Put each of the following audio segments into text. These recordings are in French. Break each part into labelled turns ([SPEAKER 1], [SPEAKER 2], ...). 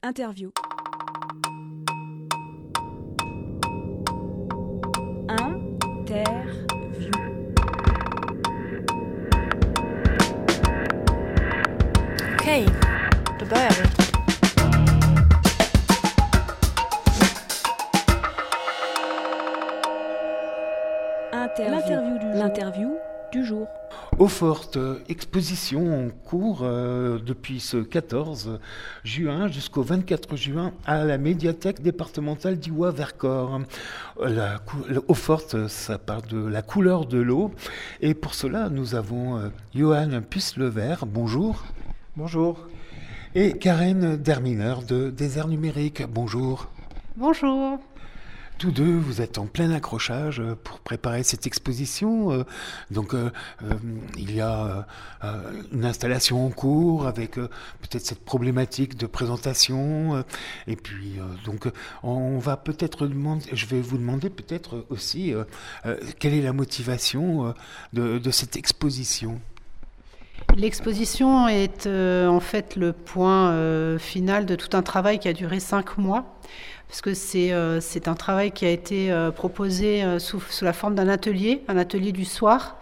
[SPEAKER 1] Interview.
[SPEAKER 2] Okej, då börjar vi.
[SPEAKER 1] L'interview du jour.
[SPEAKER 3] Eau-Forte, exposition en cours depuis ce 14 juin jusqu'au 24 juin à la médiathèque départementale d'Iwa-Vercors. Eau-Forte, ça parle de la couleur de l'eau. Et pour cela, nous avons Johan Puslevert, bonjour.
[SPEAKER 4] Bonjour.
[SPEAKER 3] Et Karen Derminer de Désert Numérique, bonjour.
[SPEAKER 5] Bonjour.
[SPEAKER 3] Tous deux, vous êtes en plein accrochage pour préparer cette exposition. Il y a une installation en cours avec peut-être cette problématique de présentation. Et puis, on va peut-être demander, je vais vous demander peut-être aussi quelle est la motivation de cette exposition.
[SPEAKER 5] L'exposition est en fait le point final de tout un travail qui a duré 5 mois. Parce que c'est un travail qui a été proposé sous la forme d'un atelier du soir,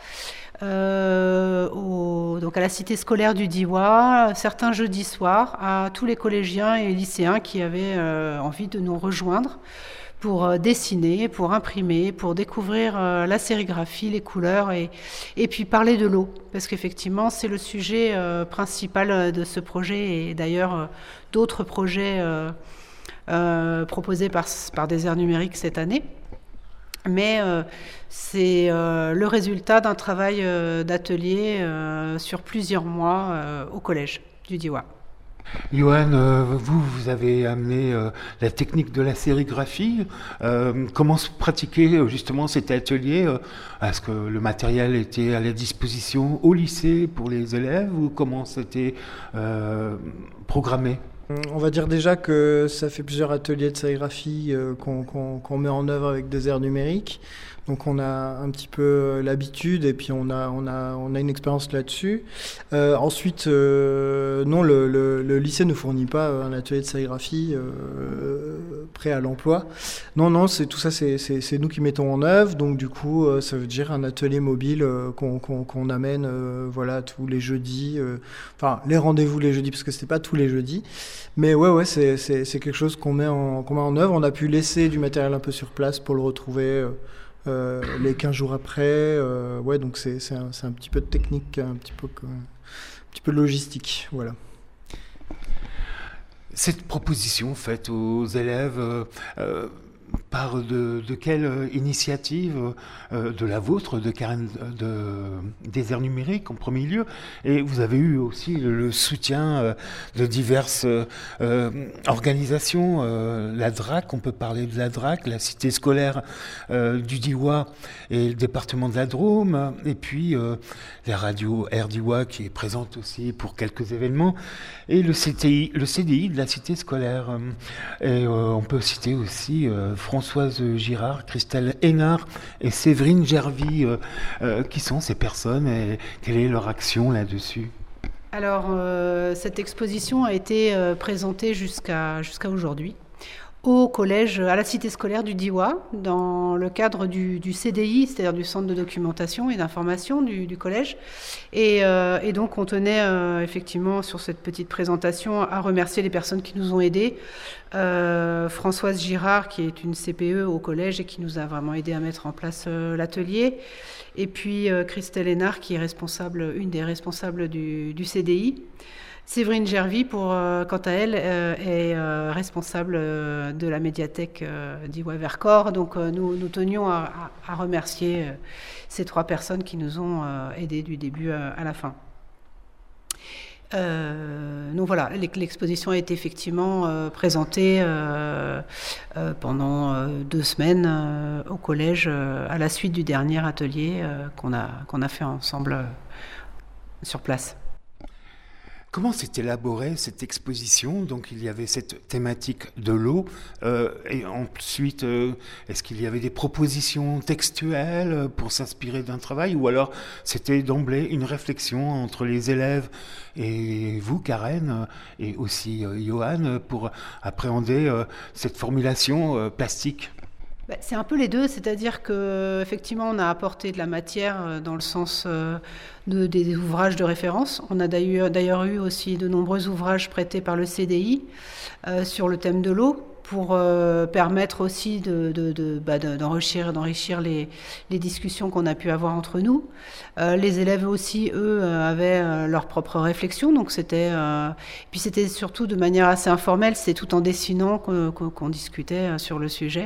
[SPEAKER 5] donc à la cité scolaire du Diois, certains jeudis soirs, à tous les collégiens et lycéens qui avaient envie de nous rejoindre pour dessiner, pour imprimer, pour découvrir la sérigraphie, les couleurs et puis parler de l'eau. Parce qu'effectivement, c'est le sujet principal de ce projet et d'ailleurs d'autres projets proposé par Désert Numérique cette année. Mais c'est le résultat d'un travail d'atelier sur plusieurs mois au collège du Diois.
[SPEAKER 3] Johan, vous avez amené la technique de la sérigraphie. Comment se pratiquait justement cet atelier? Est-ce que le matériel était à la disposition au lycée pour les élèves ou comment c'était programmé?
[SPEAKER 4] On va dire déjà que ça fait plusieurs ateliers de sérigraphie qu'on met en œuvre avec Désert Numérique. Donc on a un petit peu l'habitude et puis on a une expérience là-dessus. Ensuite, non, le lycée ne fournit pas un atelier de sérigraphie prêt à l'emploi. Non, tout ça, c'est nous qui mettons en œuvre. Donc du coup, ça veut dire un atelier mobile qu'on amène tous les jeudis. Enfin, les rendez-vous les jeudis, parce que c'était pas tous les jeudis. Mais ouais, c'est quelque chose qu'on met en œuvre. On a pu laisser du matériel un peu sur place pour le retrouver les 15 jours après. Donc c'est un petit peu de technique, un petit peu de logistique, voilà.
[SPEAKER 3] Cette proposition faite aux élèves part de quelle initiative de la vôtre, de Karen de Désert Numérique en premier lieu, et vous avez eu aussi le soutien de diverses organisations, la DRAC, on peut parler de la DRAC, la cité scolaire du Diois et le département de la Drôme, et puis la radio Air Diois qui est présente aussi pour quelques événements, et le CDI de la cité scolaire. Et on peut citer aussi Françoise Girard, Christelle Hénard et Séverine Gervy. Qui sont ces personnes et quelle est leur action là-dessus?
[SPEAKER 5] Alors, cette exposition a été présentée jusqu'à aujourd'hui au collège, à la cité scolaire du Diois, dans le cadre du CDI, c'est-à-dire du centre de documentation et d'information du collège. Et donc, on tenait effectivement sur cette petite présentation à remercier les personnes qui nous ont aidés. Françoise Girard, qui est une CPE au collège et qui nous a vraiment aidé à mettre en place l'atelier. Et puis Christelle Hénard, qui est une des responsables du CDI. Séverine Gervy, quant à elle, est responsable de la médiathèque d'Iwa-Vercors. Donc nous tenions à remercier ces 3 personnes qui nous ont aidés du début à la fin. Donc voilà, l'exposition a été effectivement présentée pendant 2 semaines au collège à la suite du dernier atelier qu'on a fait ensemble sur place.
[SPEAKER 3] Comment s'est élaborée cette exposition? Donc il y avait cette thématique de l'eau, et ensuite est-ce qu'il y avait des propositions textuelles pour s'inspirer d'un travail, ou alors c'était d'emblée une réflexion entre les élèves et vous, Karen, et aussi Johan, pour appréhender cette formulation plastique?
[SPEAKER 5] C'est un peu les deux, c'est-à-dire qu'effectivement, on a apporté de la matière dans le sens des ouvrages de référence. On a d'ailleurs eu aussi de nombreux ouvrages prêtés par le CDI sur le thème de l'eau pour permettre aussi d'enrichir les discussions qu'on a pu avoir entre nous. Les élèves aussi, eux, avaient leurs propres réflexions, donc puis c'était surtout de manière assez informelle, c'est tout en dessinant qu'on discutait sur le sujet.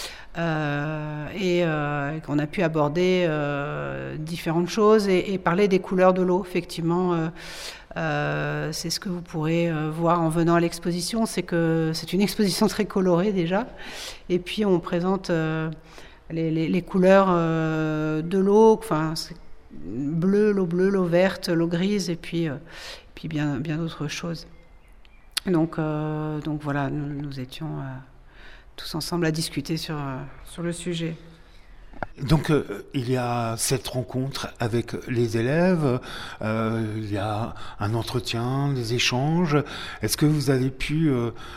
[SPEAKER 5] Et qu'on a pu aborder différentes choses et parler des couleurs de l'eau. Effectivement, c'est ce que vous pourrez voir en venant à l'exposition, c'est que c'est une exposition très colorée déjà. Et puis on présente les couleurs de l'eau, enfin l'eau bleue, l'eau verte, l'eau grise, et puis bien d'autres choses. Donc voilà, nous étions tous ensemble à discuter sur le sujet.
[SPEAKER 3] Donc il y a cette rencontre avec les élèves, il y a un entretien, des échanges. Est-ce que vous avez pu...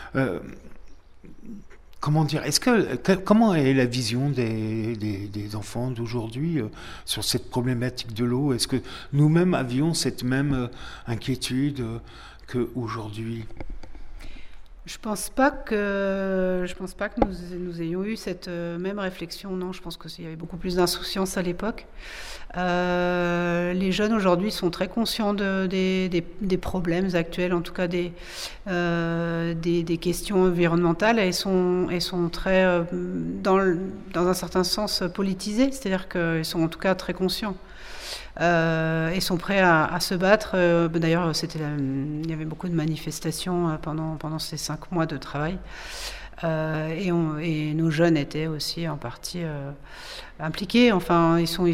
[SPEAKER 3] comment dire, comment est la vision des enfants d'aujourd'hui sur cette problématique de l'eau? Est-ce que nous-mêmes avions cette même inquiétude qu'aujourd'hui?
[SPEAKER 5] Je pense pas que nous ayons eu cette même réflexion. Non, je pense qu'il y avait beaucoup plus d'insouciance à l'époque. Les jeunes aujourd'hui sont très conscients des problèmes actuels, en tout cas des questions environnementales, et sont très dans un certain sens politisés, c'est-à-dire qu'ils sont en tout cas très conscients. Et sont prêts à se battre. D'ailleurs, il y avait beaucoup de manifestations pendant ces 5 mois de travail. Et nos jeunes étaient aussi en partie impliqués. Enfin, ils sont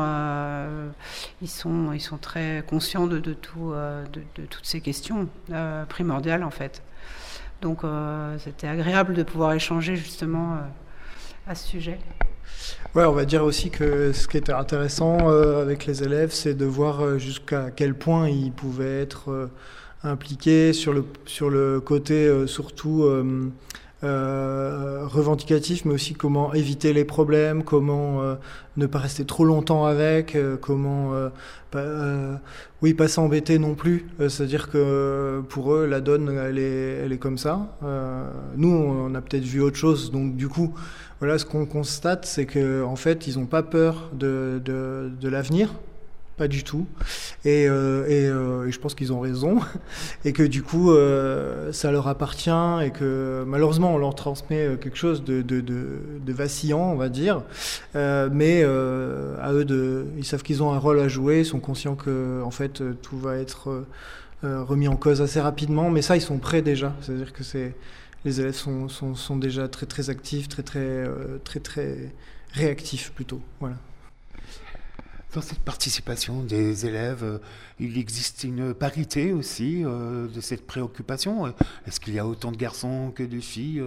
[SPEAKER 5] très conscients de toutes ces questions primordiales, en fait. Donc, c'était agréable de pouvoir échanger justement à ce sujet.
[SPEAKER 4] Ouais, on va dire aussi que ce qui était intéressant avec les élèves, c'est de voir jusqu'à quel point ils pouvaient être impliqués sur le côté surtout revendicatif, mais aussi comment éviter les problèmes, comment ne pas rester trop longtemps avec, comment pas s'embêter non plus. C'est-à-dire que pour eux, la donne, elle est comme ça. Nous, on a peut-être vu autre chose, donc du coup, voilà, ce qu'on constate, c'est qu'en fait, ils n'ont pas peur de l'avenir, pas du tout. Et je pense qu'ils ont raison, et que du coup, ça leur appartient, et que malheureusement, on leur transmet quelque chose de vacillant, on va dire. Mais à eux, ils savent qu'ils ont un rôle à jouer, ils sont conscients que, en fait, tout va être remis en cause assez rapidement. Mais ça, ils sont prêts déjà. C'est-à-dire que les élèves sont déjà très très actifs, très réactifs plutôt. Voilà.
[SPEAKER 3] Dans cette participation des élèves, il existe une parité aussi de cette préoccupation. Est-ce qu'il y a autant de garçons que de filles?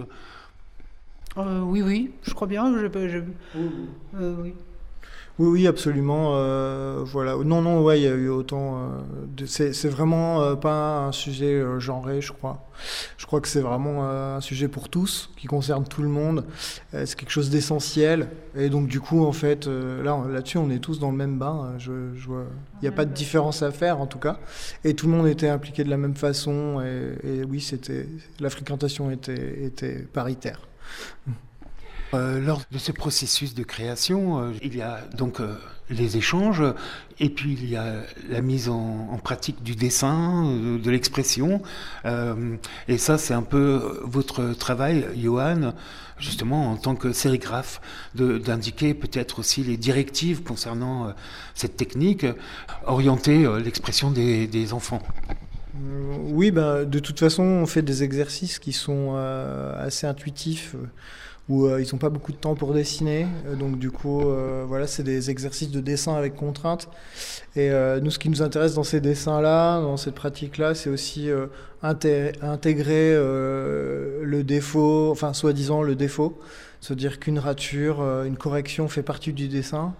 [SPEAKER 5] Oui, je crois bien. Oui.
[SPEAKER 4] Oui, absolument. Voilà. Non, ouais, il y a eu autant. C'est vraiment pas un sujet genré, je crois. Je crois que c'est vraiment un sujet pour tous, qui concerne tout le monde. C'est quelque chose d'essentiel. Et donc, du coup, en fait, là-dessus, on est tous dans le même bain. Il n'y a pas de différence à faire, en tout cas. Et tout le monde était impliqué de la même façon. Et oui, la fréquentation était paritaire.
[SPEAKER 3] Lors de ce processus de création, il y a donc les échanges, et puis il y a la mise en pratique du dessin, de l'expression. Et ça, c'est un peu votre travail, Johan, justement en tant que sérigraphe, d'indiquer peut-être aussi les directives concernant cette technique, orienter l'expression des enfants.
[SPEAKER 4] Oui, de toute façon, on fait des exercices qui sont assez intuitifs, où ils n'ont pas beaucoup de temps pour dessiner. Donc du coup, voilà, c'est des exercices de dessin avec contraintes. Et nous, ce qui nous intéresse dans ces dessins-là, dans cette pratique-là, c'est aussi intégrer le défaut, enfin soi-disant le défaut, se dire qu'une rature, une correction fait partie du dessin.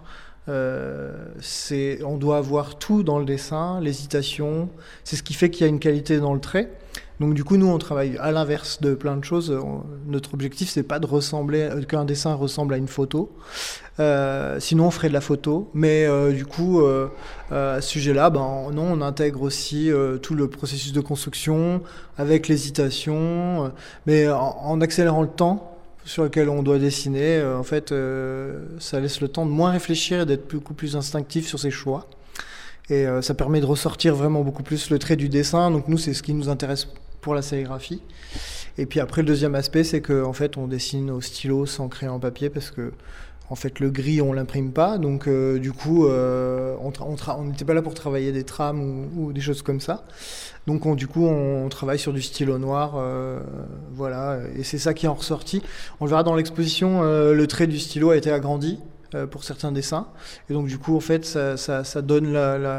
[SPEAKER 4] On doit avoir tout dans le dessin, l'hésitation, c'est ce qui fait qu'il y a une qualité dans le trait. Donc du coup, nous, on travaille à l'inverse de plein de choses. Notre objectif, c'est pas qu'un dessin ressemble à une photo. Sinon, on ferait de la photo. Mais du coup, à ce sujet-là, non, on intègre aussi tout le processus de construction avec l'hésitation, mais en accélérant le temps sur lequel on doit dessiner. En fait, ça laisse le temps de moins réfléchir et d'être beaucoup plus instinctif sur ses choix. Et ça permet de ressortir vraiment beaucoup plus le trait du dessin. Donc nous, c'est ce qui nous intéresse pour la sérigraphie. Et puis après, le deuxième aspect, c'est qu'en fait, on dessine au stylo sans crayon papier parce que en fait, le gris, on l'imprime pas. Donc du coup, on n'était pas là pour travailler des trames ou des choses comme ça. Donc du coup, on travaille sur du stylo noir. Voilà, et c'est ça qui est en ressorti. On le verra dans l'exposition, le trait du stylo a été agrandi pour certains dessins. Et donc du coup, en fait, ça donne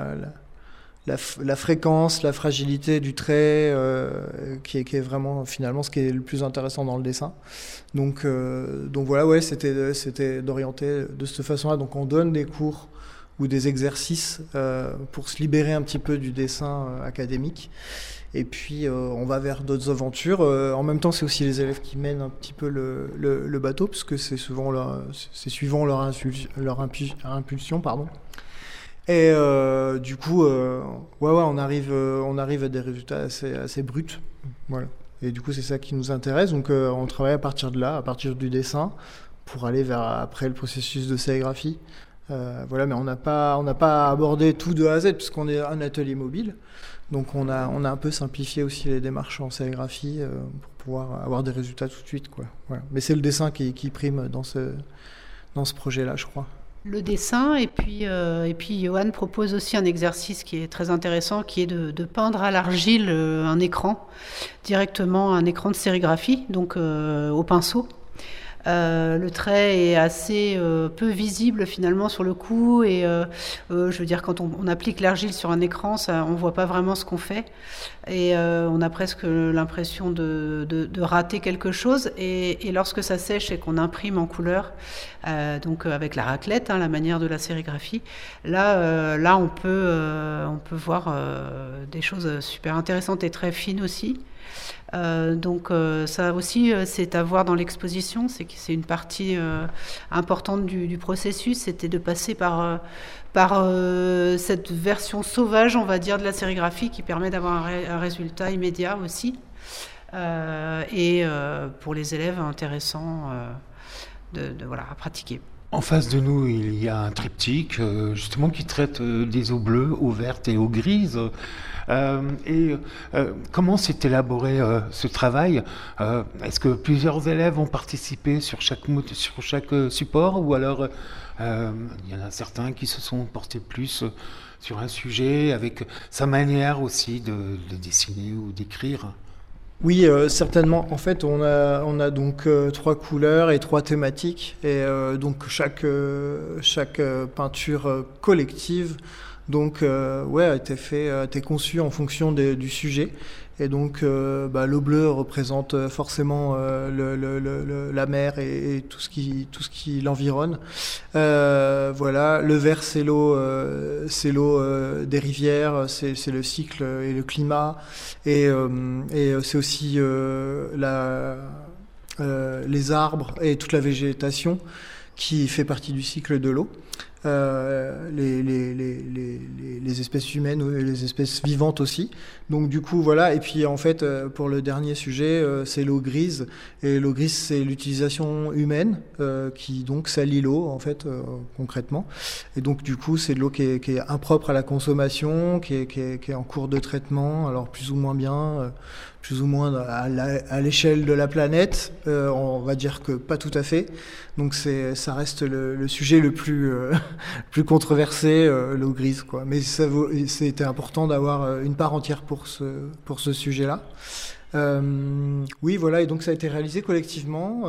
[SPEAKER 4] la fréquence, la fragilité du trait, qui est vraiment finalement ce qui est le plus intéressant dans le dessin. Donc voilà, ouais, c'était d'orienter de cette façon-là. Donc on donne des cours ou des exercices pour se libérer un petit peu du dessin académique. Et puis on va vers d'autres aventures. En même temps, c'est aussi les élèves qui mènent un petit peu le bateau, parce que c'est suivant leur impulsion, pardon. Et du coup, on arrive à des résultats assez bruts. Voilà. Et du coup, c'est ça qui nous intéresse. Donc, on travaille à partir de là, à partir du dessin, pour aller vers après le processus de sérigraphie. Voilà, mais on n'a pas abordé tout de A à Z, puisqu'on est un atelier mobile. Donc, on a un peu simplifié aussi les démarches en sérigraphie pour pouvoir avoir des résultats tout de suite, quoi. Voilà. Mais c'est le dessin qui prime dans ce projet-là, je crois.
[SPEAKER 5] Le dessin, et puis Johan propose aussi un exercice qui est très intéressant, qui est de peindre à l'argile un écran, directement un écran de sérigraphie, donc au pinceau. Le trait est assez peu visible finalement sur le coup, et je veux dire, quand on applique l'argile sur un écran, on voit pas vraiment ce qu'on fait, et on a presque l'impression de rater quelque chose, et lorsque ça sèche et qu'on imprime en couleur, donc avec la raclette, la manière de la sérigraphie, là on peut voir des choses super intéressantes et très fines aussi. Donc ça aussi, c'est à voir dans l'exposition, c'est que c'est une partie importante du processus, c'était de passer par cette version sauvage, on va dire, de la sérigraphie, qui permet d'avoir un résultat immédiat aussi, et pour les élèves intéressant à pratiquer.
[SPEAKER 3] En face de nous, il y a un triptyque justement qui traite des eaux bleues, eaux vertes et eaux grises. Comment s'est élaboré ce travail? Est-ce que plusieurs élèves ont participé sur chaque support, ou alors il y en a certains qui se sont portés plus sur un sujet avec sa manière aussi de dessiner ou d'écrire?
[SPEAKER 4] Oui, certainement. En fait, on a donc 3 couleurs et 3 thématiques, et donc chaque peinture collective a été conçue en fonction du sujet. Et donc l'eau bleue représente forcément la mer et tout ce qui l'environne. Voilà, le vert, c'est l'eau des rivières, c'est le cycle et le climat, et c'est aussi les arbres et toute la végétation qui fait partie du cycle de l'eau. Les espèces humaines et les espèces vivantes aussi. Donc du coup voilà, et puis en fait pour le dernier sujet, c'est l'eau grise, et l'eau grise, c'est l'utilisation humaine qui donc salit l'eau en fait concrètement, et donc du coup c'est de l'eau qui est impropre à la consommation, qui est en cours de traitement, alors plus ou moins bien, plus ou moins à l'échelle de la planète, on va dire que pas tout à fait. Donc ça reste le sujet le plus plus controversé, l'eau grise, quoi. Mais c'était important d'avoir une part entière pour ce sujet-là. Oui, voilà, et donc ça a été réalisé collectivement.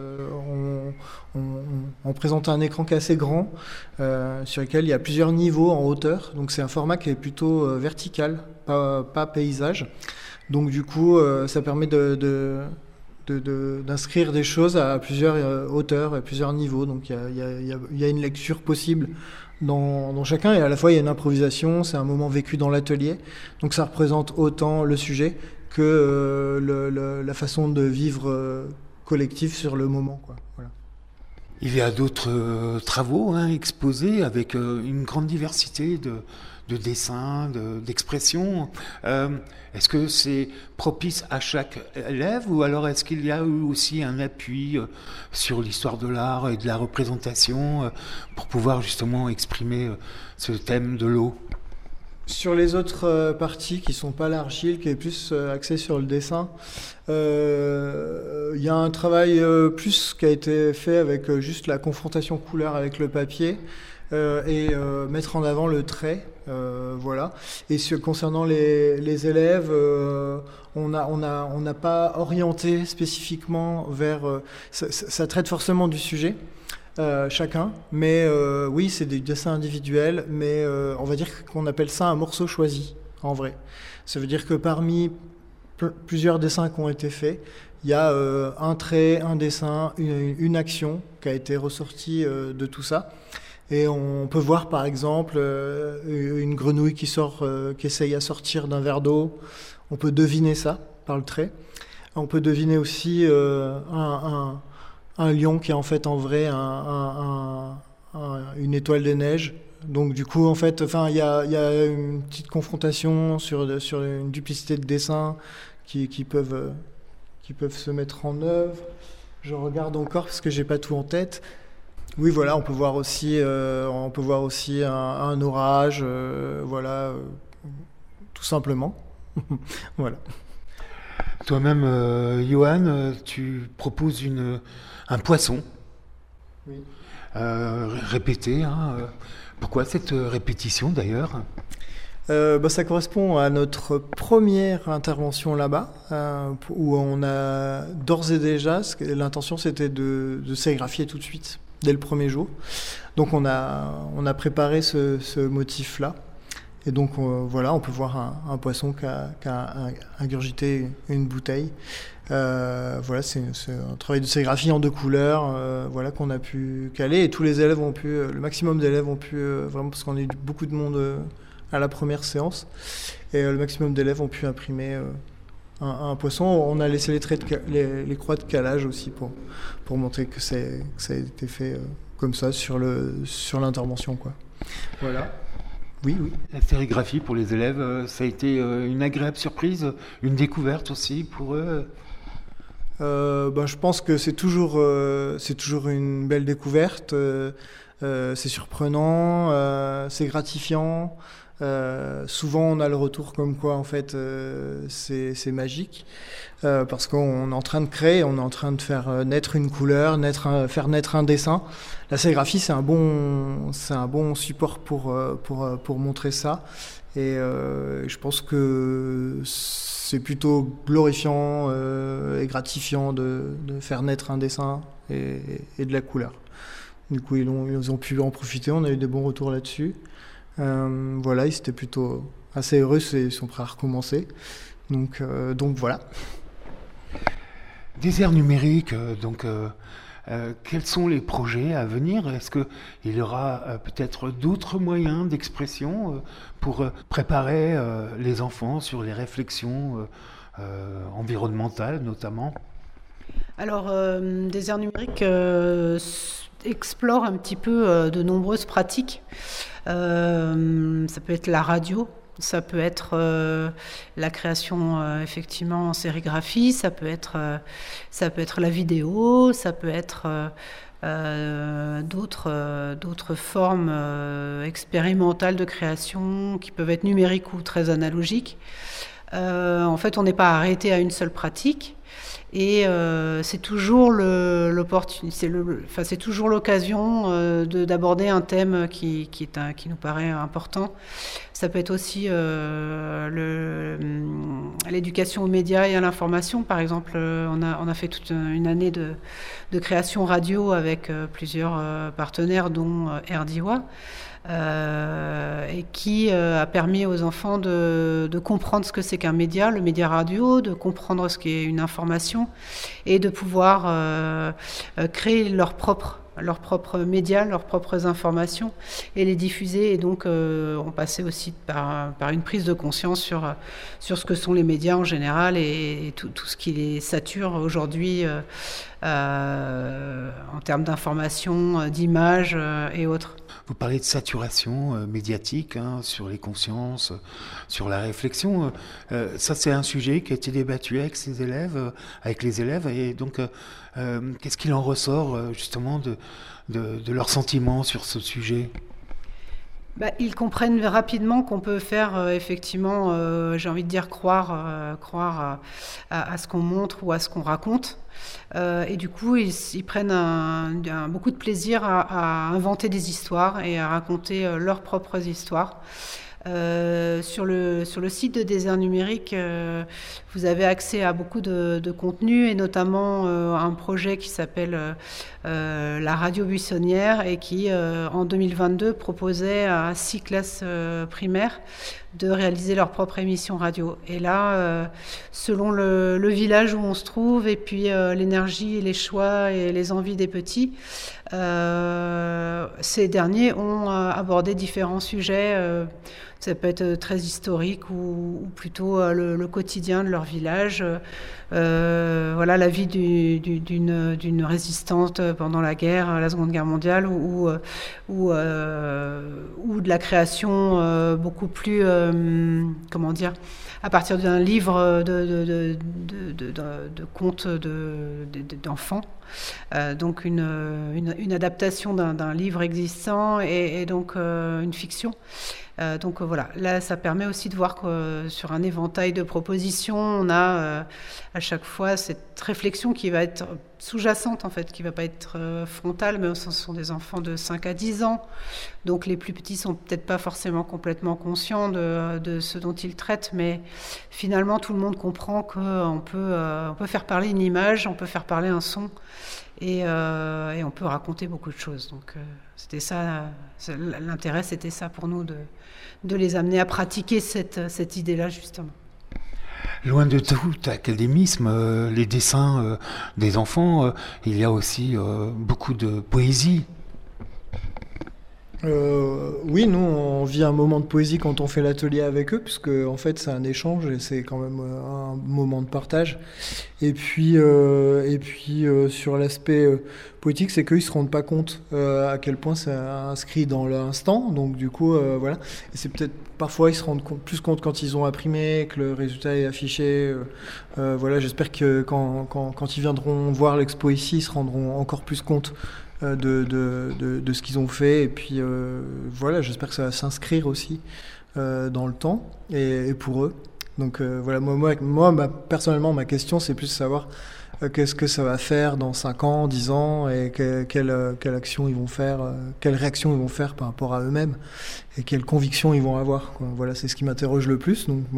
[SPEAKER 4] On présente un écran qui est assez grand, sur lequel il y a plusieurs niveaux en hauteur. Donc c'est un format qui est plutôt vertical, pas paysage. Donc du coup, ça permet d'inscrire des choses à plusieurs hauteurs, à plusieurs niveaux. Donc il y a une lecture possible dans chacun, et à la fois il y a une improvisation, c'est un moment vécu dans l'atelier. Donc ça représente autant le sujet que la façon de vivre collectif sur le moment, quoi. Voilà.
[SPEAKER 3] Il y a d'autres travaux exposés avec une grande diversité de dessins, d'expressions. Est-ce que c'est propice à chaque élève, ou alors est-ce qu'il y a eu aussi un appui sur l'histoire de l'art et de la représentation pour pouvoir justement exprimer ce thème de l'eau ?
[SPEAKER 4] Sur les autres parties qui sont pas l'argile, qui est plus axée sur le dessin, il y a un travail plus qui a été fait avec juste la confrontation couleur avec le papier et mettre en avant le trait, voilà. Et concernant les élèves, on n'a pas orienté spécifiquement vers ça traite forcément du sujet. Chacun, mais oui, c'est des dessins individuels, mais on va dire qu'on appelle ça un morceau choisi, en vrai. Ça veut dire que parmi plusieurs dessins qui ont été faits, il y a un trait, un dessin, une action qui a été ressortie de tout ça. Et on peut voir par exemple une grenouille qui essaye à sortir d'un verre d'eau. On peut deviner ça par le trait. On peut deviner aussi un lion qui est en fait en vrai une étoile de neige. Donc du coup, en fait, il y a une petite confrontation sur une duplicité de dessins qui peuvent se mettre en œuvre. Je regarde encore parce que j'ai pas tout en tête. Oui, voilà, on peut voir aussi un orage, voilà, tout simplement. Voilà.
[SPEAKER 3] Toi-même, Johan, tu proposes un poisson,
[SPEAKER 4] oui.
[SPEAKER 3] Répété. Pourquoi cette répétition d'ailleurs ?
[SPEAKER 4] Ça correspond à notre première intervention là-bas, où on a d'ores et déjà, l'intention c'était de sérigraphier tout de suite, dès le premier jour. Donc on a préparé ce motif-là. Et donc voilà, on peut voir un poisson qui a ingurgité une bouteille. Voilà, c'est un travail de sérigraphie en 2 couleurs, voilà, qu'on a pu caler. Et tous les élèves le maximum d'élèves ont pu, vraiment, parce qu'on a eu beaucoup de monde à la première séance, et le maximum d'élèves ont pu imprimer un poisson. On a laissé les croix de calage aussi pour montrer que ça a été fait comme ça sur l'intervention, quoi. Voilà. Oui.
[SPEAKER 3] La sérigraphie pour les élèves, ça a été une agréable surprise, une découverte aussi pour eux.
[SPEAKER 4] Je pense que c'est toujours une belle découverte. C'est surprenant, c'est gratifiant. Souvent, on a le retour comme quoi, en fait, c'est magique, parce qu'on est en train de créer, on est en train de faire naître une couleur, faire naître un dessin. La sérigraphie, c'est un bon support pour montrer ça. Et je pense que c'est plutôt glorifiant et gratifiant de faire naître un dessin et de la couleur. Du coup, ils ont pu en profiter, on a eu des bons retours là-dessus. Voilà, ils étaient plutôt assez heureux, ils sont prêts à recommencer. Donc voilà.
[SPEAKER 3] Désert numérique, quels sont les projets à venir ? Est-ce qu'il y aura peut-être d'autres moyens d'expression pour préparer les enfants sur les réflexions environnementales notamment ?
[SPEAKER 5] Alors, Désert numérique explore un peu de nombreuses pratiques. Ça peut être la radio, ça peut être la création effectivement en sérigraphie, ça peut être la vidéo, ça peut être d'autres formes expérimentales de création qui peuvent être numériques ou très analogiques. En fait, on n'est pas arrêté à une seule pratique. Et c'est toujours c'est toujours l'occasion d'aborder un thème qui nous paraît important. Ça peut être aussi l'éducation aux médias et à l'information. Par exemple, on a fait toute une année de création radio avec plusieurs partenaires, dont RDIWA. Et qui a permis aux enfants de comprendre ce que c'est qu'un média, le média radio, de comprendre ce qu'est une information et de pouvoir créer leurs propres médias, leurs propres informations et les diffuser. Et donc on passait aussi par une prise de conscience sur ce que sont les médias en général et tout ce qui les sature aujourd'hui en termes d'information, d'images et autres.
[SPEAKER 3] Vous parlez de saturation médiatique sur les consciences, sur la réflexion. Ça, c'est un sujet qui a été débattu avec les élèves. Et donc, qu'est-ce qu'il en ressort justement de leurs sentiments sur ce sujet ?
[SPEAKER 5] Ils comprennent rapidement qu'on peut faire effectivement, j'ai envie de dire, croire à ce qu'on montre ou à ce qu'on raconte. Et du coup, ils prennent beaucoup de plaisir à inventer des histoires et à raconter leurs propres histoires. Sur le site de Désert Numérique, vous avez accès à beaucoup de contenu et notamment un projet qui s'appelle la radio buissonnière et qui, en 2022, proposait à 6 classes primaires de réaliser leur propre émission radio. Et là, selon le village où on se trouve et puis l'énergie, les choix et les envies des petits, ces derniers ont abordé différents sujets. Ça peut être très historique ou plutôt le quotidien de leur village. La vie d'une résistante pendant la Seconde Guerre mondiale ou de la création beaucoup plus, à partir d'un livre de contes d'enfants. Donc une adaptation d'un livre existant et donc une fiction. Donc voilà, là ça permet aussi de voir que sur un éventail de propositions, on a à chaque fois cette réflexion qui va être sous-jacente en fait, qui ne va pas être frontale, mais ce sont des enfants de 5 à 10 ans, donc les plus petits sont peut-être pas forcément complètement conscients de ce dont ils traitent, mais finalement tout le monde comprend qu'on peut faire parler une image, on peut faire parler un son, et on peut raconter beaucoup de choses. Donc c'était ça, l'intérêt c'était ça pour nous, de les amener à pratiquer cette idée-là justement.
[SPEAKER 3] Loin de tout académisme, les dessins des enfants, il y a aussi beaucoup de poésie.
[SPEAKER 4] Oui, nous on vit un moment de poésie quand on fait l'atelier avec eux, puisque en fait c'est un échange et c'est quand même un moment de partage. Et puis sur l'aspect poétique, c'est qu'eux ils se rendent pas compte à quel point c'est inscrit dans l'instant. Donc du coup voilà. Et c'est peut-être parfois ils se rendent plus compte quand ils ont imprimé, que le résultat est affiché. Voilà, j'espère que quand ils viendront voir l'expo ici, ils se rendront encore plus compte de ce qu'ils ont fait, et puis voilà, j'espère que ça va s'inscrire aussi dans le temps et pour eux. Donc voilà, moi personnellement ma question c'est plus de savoir qu'est-ce que ça va faire dans 5 ans, 10 ans, et quelle action ils vont faire, quelle réaction ils vont faire par rapport à eux-mêmes et quelles convictions ils vont avoir, quoi. Voilà, c'est ce qui m'interroge le plus. Donc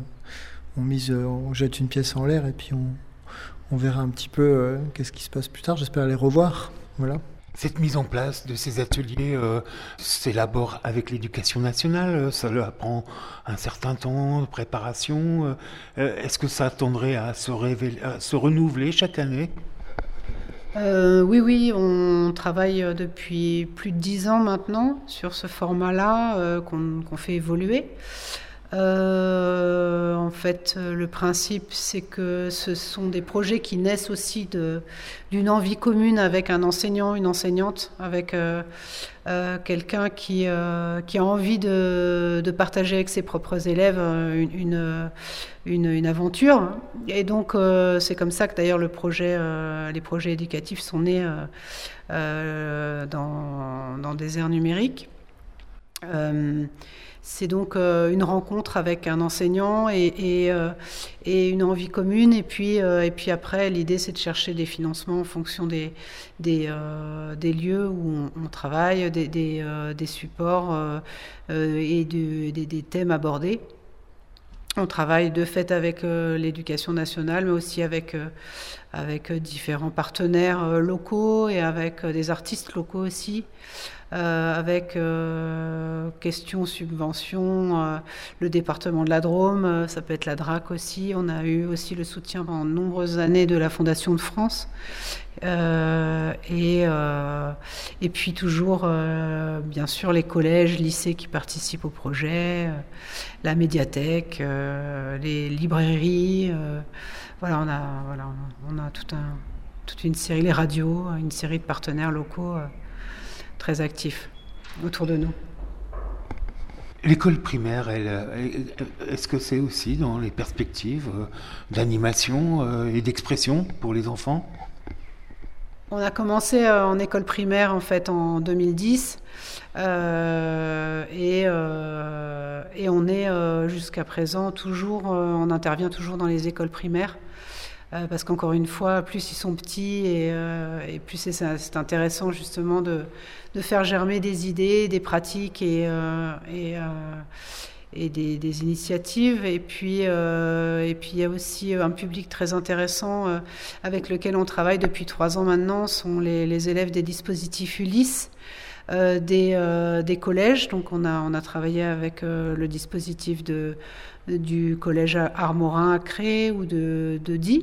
[SPEAKER 4] on jette une pièce en l'air et puis on verra un petit peu qu'est-ce qui se passe plus tard. J'espère les revoir. Voilà.
[SPEAKER 3] Cette mise en place de ces ateliers s'élabore avec l'éducation nationale, ça leur prend un certain temps de préparation. Est-ce que ça tendrait à se renouveler chaque année ?
[SPEAKER 5] Oui, on travaille depuis plus de 10 ans maintenant sur ce format-là qu'on fait évoluer. En fait, le principe, c'est que ce sont des projets qui naissent aussi d'une envie commune avec un enseignant, une enseignante, avec quelqu'un qui a envie de partager avec ses propres élèves une aventure. Et donc, c'est comme ça que d'ailleurs les projets éducatifs sont nés dans Désert Numérique. C'est donc une rencontre avec un enseignant et une envie commune. Et puis après, l'idée, c'est de chercher des financements en fonction des lieux où on travaille, des supports et des thèmes abordés. On travaille de fait avec l'éducation nationale, mais aussi avec différents partenaires locaux et avec des artistes locaux aussi. Avec questions subventions, le département de la Drôme, ça peut être la DRAC aussi. On a eu aussi le soutien pendant de nombreuses années de la Fondation de France. Et puis toujours, bien sûr, les collèges, lycées qui participent au projet, la médiathèque, les librairies. Voilà, on a toute une série, les radios, une série de partenaires locaux très actifs autour de nous.
[SPEAKER 3] L'école primaire, est-ce que c'est aussi dans les perspectives d'animation et d'expression pour les enfants ?
[SPEAKER 5] On a commencé en école primaire en fait en 2010 et on est jusqu'à présent toujours, on intervient toujours dans les écoles primaires. Parce qu'encore une fois, plus ils sont petits et plus c'est intéressant justement de faire germer des idées, des pratiques et des initiatives. Et puis il y a aussi un public très intéressant avec lequel on travaille depuis 3 ans maintenant, sont les élèves des dispositifs Ulysse. Des collèges, donc on a travaillé avec le dispositif du collège Armorin à Cré ou de Die.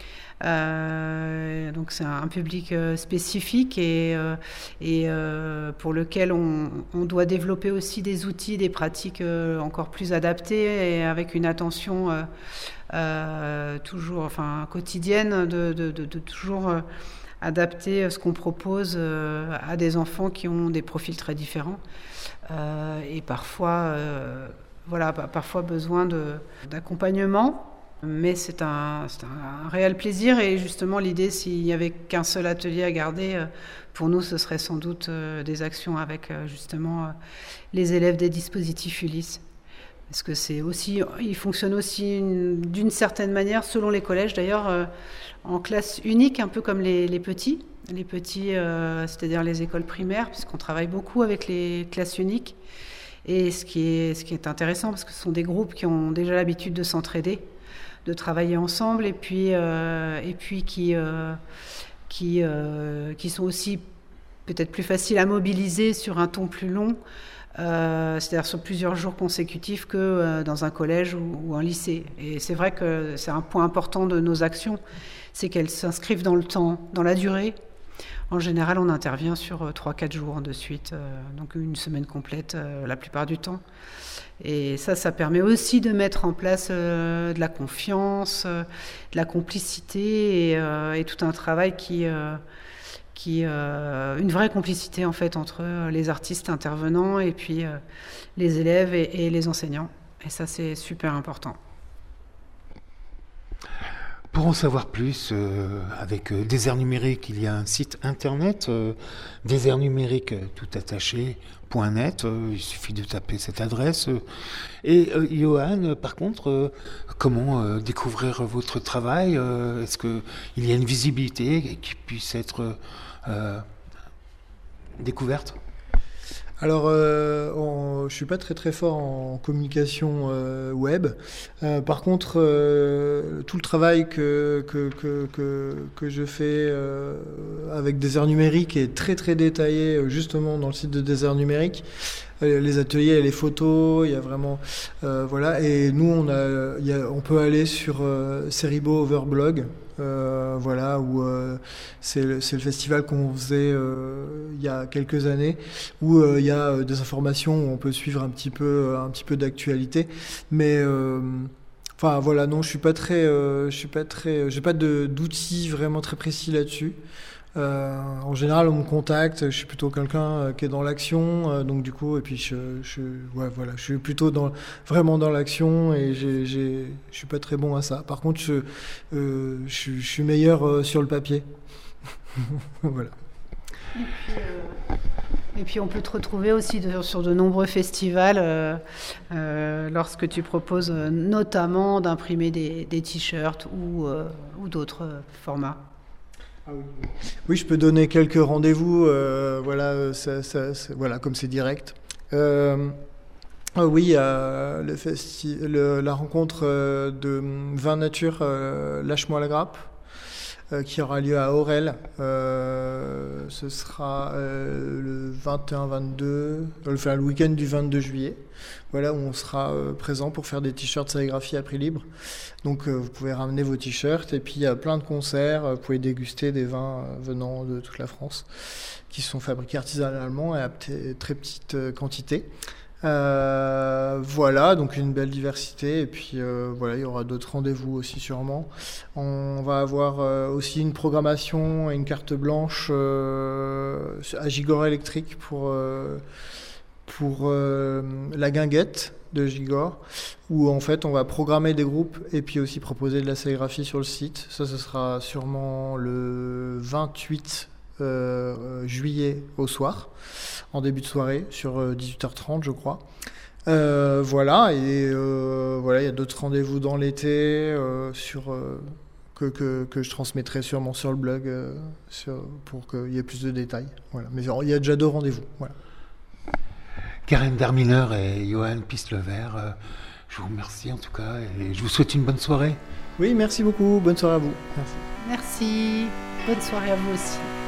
[SPEAKER 5] Donc c'est un public spécifique et pour lequel on doit développer aussi des outils, des pratiques encore plus adaptées et avec une attention toujours, quotidienne de toujours adapter ce qu'on propose à des enfants qui ont des profils très différents et parfois besoin d'accompagnement. Mais c'est un réel plaisir et justement l'idée, s'il n'y avait qu'un seul atelier à garder, pour nous ce serait sans doute des actions avec justement les élèves des dispositifs Ulysse. Parce que il fonctionne aussi d'une certaine manière selon les collèges d'ailleurs en classe unique, un peu comme les petits, c'est-à-dire les écoles primaires, puisqu'on travaille beaucoup avec les classes uniques. Et ce qui est intéressant, parce que ce sont des groupes qui ont déjà l'habitude de s'entraider, de travailler ensemble et puis qui sont aussi peut-être plus faciles à mobiliser sur un temps plus long, c'est-à-dire sur plusieurs jours consécutifs que dans un collège ou un lycée. Et c'est vrai que c'est un point important de nos actions, c'est qu'elles s'inscrivent dans le temps, dans la durée. En général, on intervient sur 3-4 jours de suite, donc une semaine complète la plupart du temps. Et ça permet aussi de mettre en place de la confiance, de la complicité et tout un travail une vraie complicité en fait entre les artistes intervenants et puis les élèves et les enseignants. Et ça, c'est super important.
[SPEAKER 3] Pour en savoir plus, avec Désert Numérique, il y a un site internet, désertnumérique.net, il suffit de taper cette adresse. Et Johan, par contre, comment découvrir votre travail ? Est-ce qu'il y a une visibilité qui puisse être découverte ?
[SPEAKER 4] Alors, je suis pas très fort en communication web. Par contre, tout le travail que je fais avec Désert Numérique est très détaillé justement dans le site de Désert Numérique. Les ateliers, les photos, il y a vraiment voilà. Et nous, on peut aller sur Seribo Overblog. Voilà, où c'est le festival qu'on faisait il y a quelques années, où il y a des informations où on peut suivre un petit peu d'actualité, mais voilà, non, j'ai pas d'outils vraiment très précis là-dessus. En général, on me contacte, je suis plutôt quelqu'un qui est dans l'action, donc du coup, et puis je suis plutôt vraiment dans l'action et je suis pas très bon à ça. Par contre, je suis meilleur sur le papier. Voilà.
[SPEAKER 5] Et puis on peut te retrouver aussi sur de nombreux festivals lorsque tu proposes notamment d'imprimer des t-shirts ou d'autres formats.
[SPEAKER 4] Ah oui, je peux donner quelques rendez-vous, voilà, comme c'est direct. Oui, la rencontre de Vin Nature, Lâche-moi la grappe, qui aura lieu à Aurel. Ce sera le 21-22, le week-end du 22 juillet. Voilà, où on sera présent pour faire des t-shirts sérigraphie à prix libre. Donc vous pouvez ramener vos t-shirts, et puis il y a plein de concerts. Vous pouvez déguster des vins venant de toute la France, qui sont fabriqués artisanalement et à très petite quantité. Voilà, donc une belle diversité, et puis voilà, il y aura d'autres rendez-vous aussi sûrement. On va avoir aussi une programmation et une carte blanche à Gigor électrique pour la guinguette de Gigor, où en fait on va programmer des groupes et puis aussi proposer de la sérigraphie sur le site. Ça, ce sera sûrement le 28 juillet au soir, en début de soirée, sur 18h30 je crois. Voilà, et voilà, il y a d'autres rendez-vous dans l'été que je transmettrai sûrement sur le blog pour qu'il y ait plus de détails. Voilà. Mais il y a déjà 2 rendez-vous. Voilà.
[SPEAKER 3] Karen Darminer et Johan Pistlevert, je vous remercie en tout cas et je vous souhaite une bonne soirée.
[SPEAKER 4] Oui, merci beaucoup. Bonne soirée à vous. Merci.
[SPEAKER 5] Merci. Bonne soirée à vous aussi.